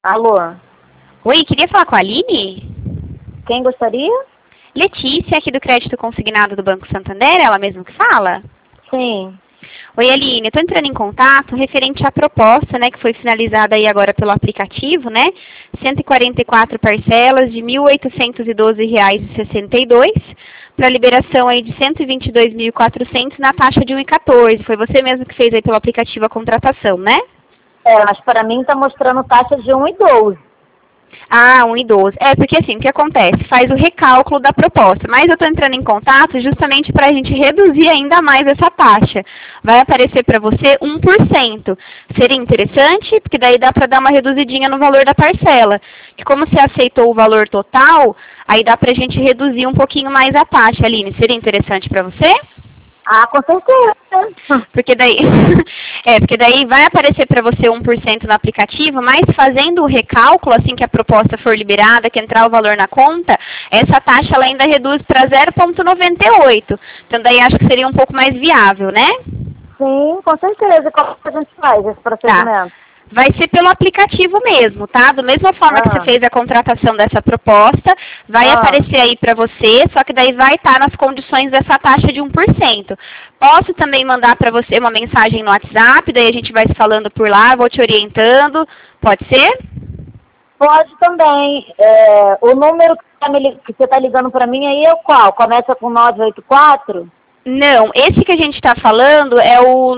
Alô, Oi, queria falar com a Aline? quem gostaria? Letícia, aqui do Crédito Consignado do Banco Santander, ela mesma que fala? Sim. Oi, Aline, eu estou entrando em contato referente à proposta, né, que foi finalizada aí agora pelo aplicativo, né? 144 parcelas de R$ 1.812,62 para liberação aí de 122.400 na taxa de 1,14. Foi você mesmo que fez aí pelo aplicativo a contratação, né? Mas para mim está mostrando taxa de 1,12. Ah, 1,12. Porque assim, o que acontece? Faz o recálculo da proposta, mas eu estou entrando em contato justamente para a gente reduzir ainda mais essa taxa. Vai aparecer para você 1%. Seria interessante, porque daí dá para dar uma reduzidinha no valor da parcela. Que como você aceitou o valor total, aí dá para a gente reduzir um pouquinho mais a taxa, Aline. Seria interessante para você? Ah, com certeza. Porque daí, porque daí vai aparecer para você 1% no aplicativo, mas fazendo o recálculo, assim que a proposta for liberada, que entrar o valor na conta, essa taxa ela ainda reduz para 0,98. Então daí acho que seria um pouco mais viável, né? Sim, com certeza. E como que a gente faz esse procedimento? Vai ser pelo aplicativo mesmo, tá? Da mesma forma que você fez a contratação dessa proposta, vai aparecer aí para você, só que daí vai estar nas condições dessa taxa de 1%. Posso também mandar para você uma mensagem no WhatsApp, daí a gente vai se falando por lá, vou te orientando. Pode ser? Pode também. O número que você está ligando para mim aí é o qual? Começa com 984? Não, esse que a gente está falando é o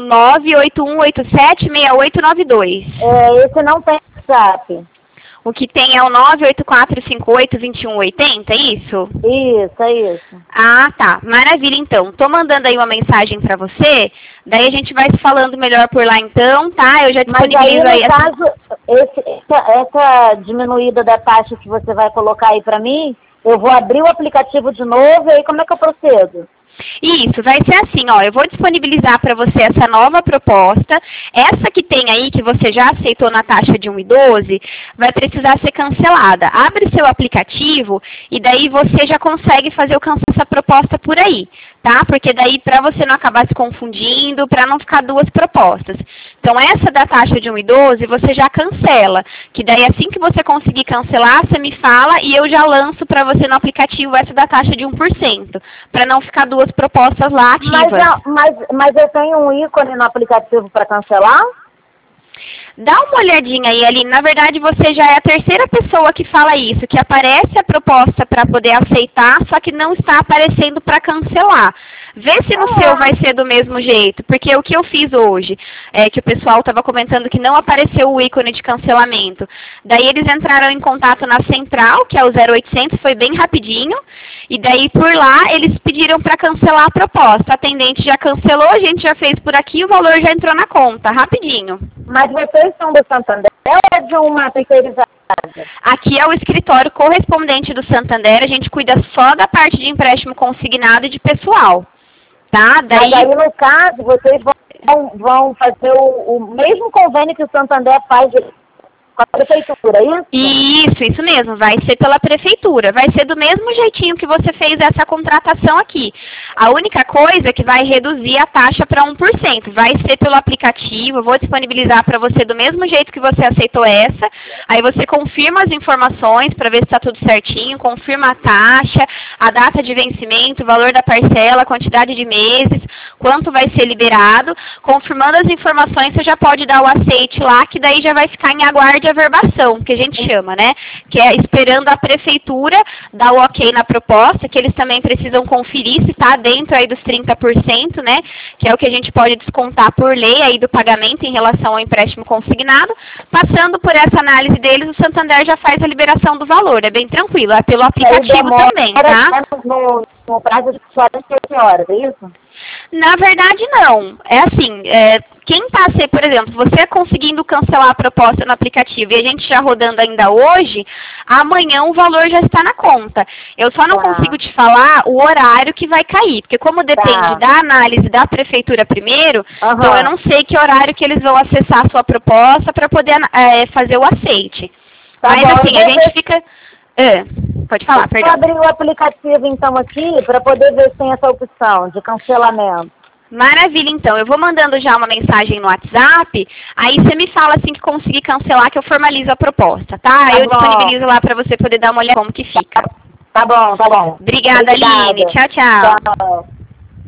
981876892. Esse não tem WhatsApp. O que tem é o 984582180, é isso? Isso, é isso. Ah, tá. Maravilha, então. Tô mandando aí uma mensagem para você, daí a gente vai se falando melhor por lá então, tá? Eu já disponibilizo aí... Mas aí, no caso, essa diminuída da taxa que você vai colocar aí para mim, eu vou abrir o aplicativo de novo e aí como é que eu procedo? Isso, vai ser assim, ó, eu vou disponibilizar para você essa nova proposta. Essa que tem aí, que você já aceitou na taxa de 1,12, vai precisar ser cancelada. Abre seu aplicativo e daí você já consegue fazer o cancelamento dessa proposta por aí, tá? Porque daí, para você não acabar se confundindo, para não ficar duas propostas. Então, essa da taxa de 1,12, você já cancela, que daí assim que você conseguir cancelar, você me fala e eu já lanço para você no aplicativo essa da taxa de 1%, para não ficar duas propostas lá ativas. Mas eu tenho um ícone no aplicativo para cancelar? Dá uma olhadinha aí, Aline. Na verdade, você já é a terceira pessoa que fala isso, que aparece a proposta para poder aceitar, só que não está aparecendo para cancelar. Vê se no seu vai ser do mesmo jeito, porque o que eu fiz hoje, que o pessoal estava comentando que não apareceu o ícone de cancelamento. Daí eles entraram em contato na central, que é o 0800, foi bem rapidinho, e daí por lá eles pediram para cancelar a proposta. A atendente já cancelou, a gente já fez por aqui, o valor já entrou na conta, rapidinho. Mas vocês são do Santander ou é de uma terceirizada? Aqui é o escritório correspondente do Santander, a gente cuida só da parte de empréstimo consignado e de pessoal. Tá? Mas aí, no caso, vocês vão fazer o mesmo convênio que o Santander faz com a prefeitura, é isso? Isso mesmo, vai ser pela prefeitura. Vai ser do mesmo jeitinho que você fez essa contratação aqui. A única coisa é que vai reduzir a taxa para 1%. Vai ser pelo aplicativo, eu vou disponibilizar para você do mesmo jeito que você aceitou essa. Aí você confirma as informações para ver se está tudo certinho, confirma a taxa, a data de vencimento, o valor da parcela, a quantidade de meses, quanto vai ser liberado. Confirmando as informações, você já pode dar o aceite lá, que daí já vai ficar em aguardo de averbação, que a gente chama, né? Que é esperando a prefeitura dar o ok na proposta, que eles também precisam conferir se está dentro aí dos 30%, né? Que é o que a gente pode descontar por lei aí do pagamento em relação ao empréstimo consignado. Passando por essa análise deles, o Santander já faz a liberação do valor. É bem tranquilo, é pelo aplicativo também, tá? No prazo de 48 horas, é isso? Na verdade, não. É assim, quem está, por exemplo, você conseguindo cancelar a proposta no aplicativo e a gente já rodando ainda hoje, amanhã o valor já está na conta. Eu só não consigo te falar o horário que vai cair, porque como depende da análise da prefeitura primeiro, então eu não sei que horário que eles vão acessar a sua proposta para poder fazer o aceite. Mas assim, a gente fica... pode falar, perdão. Vou abrir o aplicativo então aqui para poder ver se tem essa opção de cancelamento. Maravilha, então. Eu vou mandando já uma mensagem no WhatsApp, aí você me fala assim que conseguir cancelar, que eu formalizo a proposta, tá? Tá Eu bom. disponibilizo lá pra você poder dar uma olhada como que fica. Tá bom, tá bom. Obrigada, Aline. Tchau, tchau. Tchau.